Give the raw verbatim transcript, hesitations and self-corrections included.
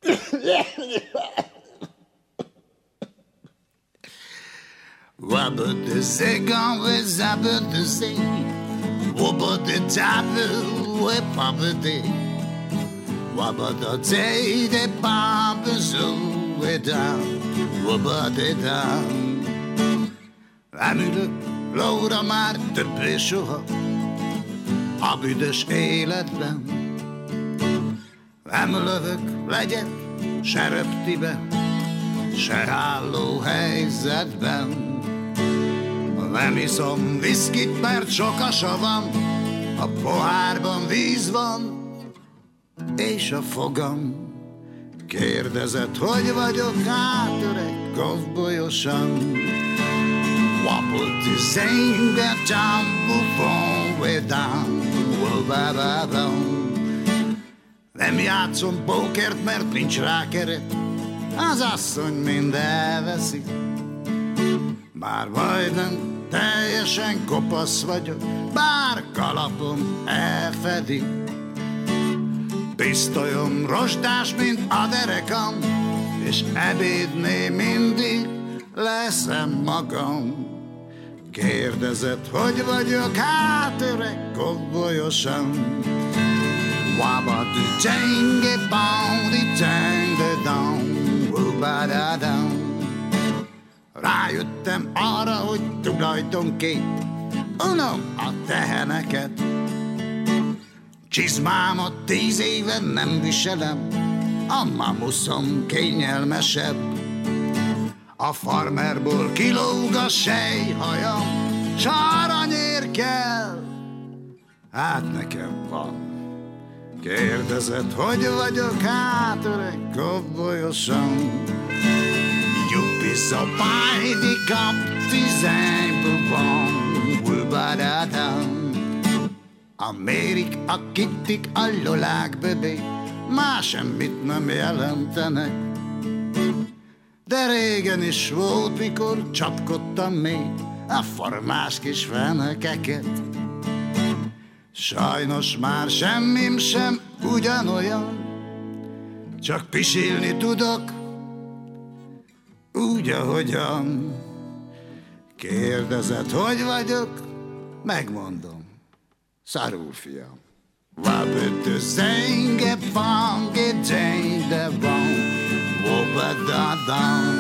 Wabba the second was abba the same. Wabba the tabu, we papa day. Wabba the day, the papa so we down. Wabba the down. Remülök, Laura már többé soha a büdös életben. Nem lövök legyet, se röptibe, se álló helyzetben. Nem iszom viszkit, mert sok a savam, a pohárban víz van, és a fogam. Kérdezett, hogy vagyok hát öreg, kovbolyosan. Wobble to sing that tumble phone way down, whoa, ba, ba, ba. Nem játszom pókert, mert nincs rá keret, az asszony mind elveszi. Már majdnem teljesen kopasz vagyok, bár kalapom elfedi. Pisztolyom rozsdás, mint a derekam, és ebédnél mindig leszem magam. Kérdezett, hogy vagyok hát öreg, kovbolyosan. Wabba-du tenge bondi tenge down, wubba-da-down. Rájöttem arra, hogy tulajdonképp unom a teheneket. Csizmámat tíz éve nem viselem, a mamuszom kényelmesebb. A farmerból kilóg a sejhajam, s aranyér kell, hát nekem van. Kérdezett, hogy vagyok hát öreg, kovbolyosan. Juppi szapály, di kap, tizenbubban, wubadadam. A mérik, a kittik, a lolák, bebé, már semmit nem jelentenek. De régen is volt, mikor csapkodtam még a formás kis fenekeket. Sajnos már semmim sem ugyanolyan, csak pisilni tudok, úgy, ahogyan. Kérdezett, hogy vagyok, megmondom, szarul fiam. Wabba zenge pange jane de bon, wobba da da.